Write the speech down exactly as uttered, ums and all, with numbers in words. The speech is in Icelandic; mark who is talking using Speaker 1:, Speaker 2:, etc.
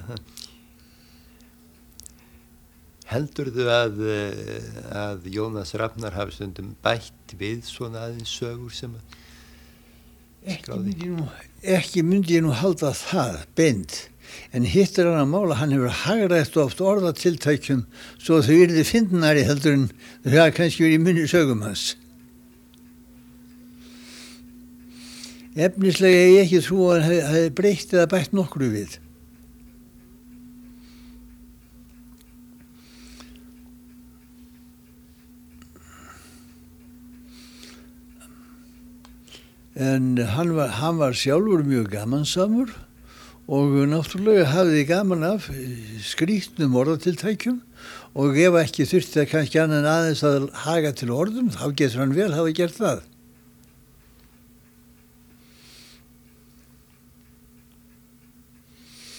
Speaker 1: Heldurðu að, að Jónas Rafnar hafi stundum bætt við svona aðeins sögur sem að
Speaker 2: Ekki myndi, nú, ekki myndi ég nú halda það beint, en hitt er hann að mála, hann hefur hagrætt oft orðatiltækjum svo þau yrði fyndnari heldur en þau hafa kannski verið í munni sögum hans. Efnislega ég ekki trú að hann hefði breytt eða bætt nokkru við. En hann var, hann var sjálfur mjög gamansamur og náttúrulega hafði gaman af skrýtnum orðatiltækjum og ef ekki þurfti það kannski annan aðeins að haga til orðum, þá getur hann vel hafa gert það.